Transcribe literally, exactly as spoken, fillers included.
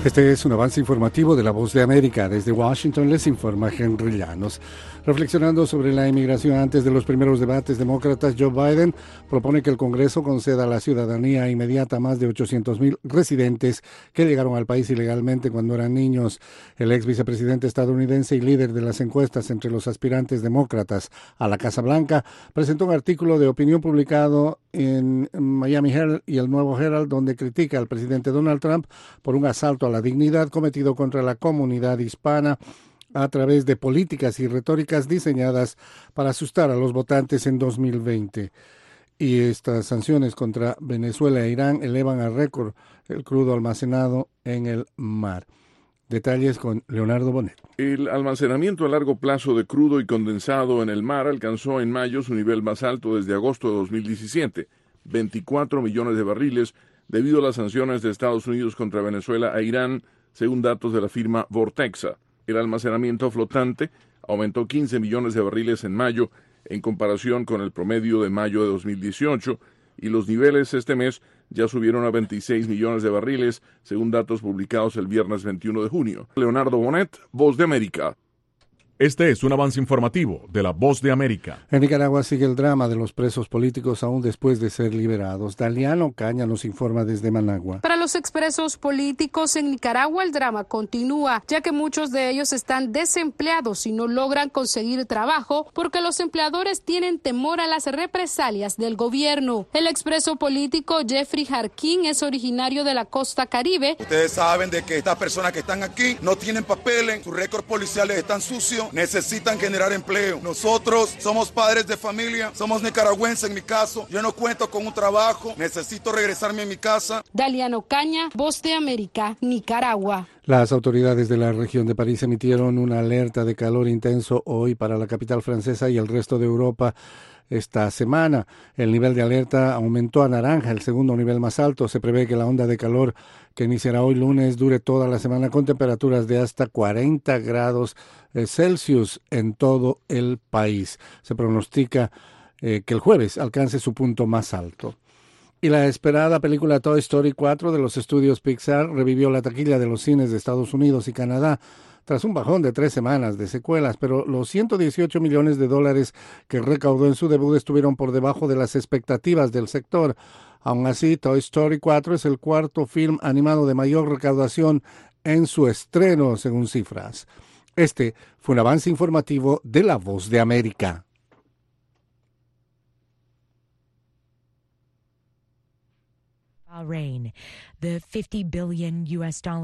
Este es un avance informativo de La Voz de América. Desde Washington les informa Henry Llanos. Reflexionando sobre la inmigración antes de los primeros debates demócratas, Joe Biden propone que el Congreso conceda la ciudadanía inmediata a más de ochocientos mil residentes que llegaron al país ilegalmente cuando eran niños. El ex vicepresidente estadounidense y líder de las encuestas entre los aspirantes demócratas a la Casa Blanca presentó un artículo de opinión publicado en Miami Herald y el Nuevo Herald, donde critica al presidente Donald Trump por un asalto a la dignidad cometido contra la comunidad hispana a través de políticas y retóricas diseñadas para asustar a los votantes en dos mil veinte. Y estas sanciones contra Venezuela e Irán elevan a récord el crudo almacenado en el mar. Detalles con Leonardo Bonet. El almacenamiento a largo plazo de crudo y condensado en el mar alcanzó en mayo su nivel más alto desde agosto de dos mil diecisiete, veinticuatro millones de barriles, debido a las sanciones de Estados Unidos contra Venezuela e Irán, según datos de la firma Vortexa. El almacenamiento flotante aumentó quince millones de barriles en mayo en comparación con el promedio de mayo de dos mil dieciocho, y los niveles este mes ya subieron a veintiséis millones de barriles, según datos publicados el viernes veintiuno de junio. Leonardo Bonet, Voz de América. Este es un avance informativo de La Voz de América. En Nicaragua sigue el drama de los presos políticos aún después de ser liberados. Daliano Caña nos informa desde Managua. Para los expresos políticos en Nicaragua el drama continúa, ya que muchos de ellos están desempleados y no logran conseguir trabajo porque los empleadores tienen temor a las represalias del gobierno. El expreso político Jeffrey Jarquín es originario de la costa Caribe. Ustedes saben de que estas personas que están aquí no tienen papeles, sus récords policiales están sucios, necesitan generar empleo. Nosotros somos padres de familia, somos nicaragüenses en mi caso, yo no cuento con un trabajo, necesito regresarme a mi casa. Daliano Caña, Voz de América, Nicaragua. Las autoridades de la región de París emitieron una alerta de calor intenso hoy para la capital francesa y el resto de Europa. Esta semana el nivel de alerta aumentó a naranja, el segundo nivel más alto. Se prevé que la onda de calor que iniciará hoy lunes dure toda la semana con temperaturas de hasta cuarenta grados Celsius en todo el país. Se pronostica eh, que el jueves alcance su punto más alto. Y la esperada película Toy Story cuatro de los estudios Pixar revivió la taquilla de los cines de Estados Unidos y Canadá tras un bajón de tres semanas de secuelas, pero los ciento dieciocho millones de dólares que recaudó en su debut estuvieron por debajo de las expectativas del sector. Aún así, Toy Story cuatro es el cuarto film animado de mayor recaudación en su estreno, según cifras. Este fue un avance informativo de La Voz de América. Bahrain, the fifty billion U S dollar